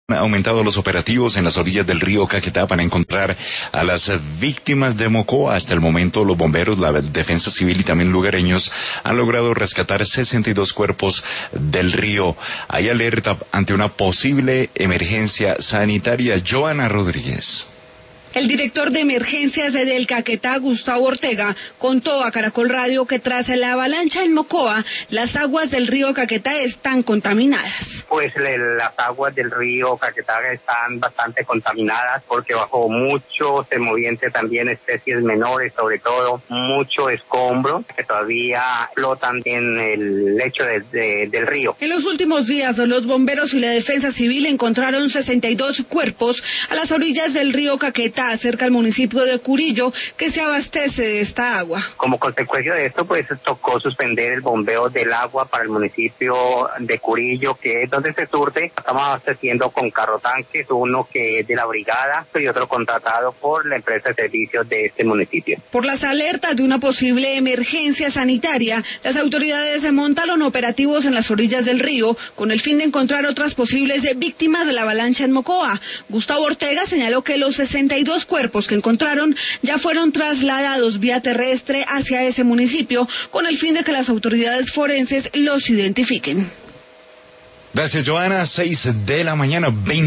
Han aumentado los operativos en las orillas del río Caquetá para encontrar a las víctimas de Mocoa. Hasta el momento, los bomberos, la defensa civil y también lugareños han logrado rescatar 62 cuerpos del río. Hay alerta ante una posible emergencia sanitaria. Joana Rodríguez. El director de emergencias del Caquetá, Gustavo Ortega, contó a Caracol Radio que tras la avalancha en Mocoa, las aguas del río Caquetá están contaminadas. Pues las aguas del río Caquetá están bastante contaminadas porque bajo mucho se moviente también especies menores, sobre todo mucho escombro que todavía flotan en el lecho del río. En los últimos días, los bomberos y la defensa civil encontraron 62 cuerpos a las orillas del río Caquetá, cerca al municipio de Curillo, que se abastece de esta agua. Como consecuencia de esto, pues tocó suspender el bombeo del agua para el municipio de Curillo, que es donde se surte. Estamos abasteciendo con carrotanques, uno que es de la brigada y otro contratado por la empresa de servicios de este municipio. Por las alertas de una posible emergencia sanitaria, las autoridades montaron operativos en las orillas del río con el fin de encontrar otras posibles víctimas de la avalancha en Mocoa. Gustavo Ortega señaló que los 62 cuerpos que encontraron ya fueron trasladados vía terrestre hacia ese municipio con el fin de que las autoridades forenses los identifiquen. Gracias, Joana. 6 de la mañana, 20.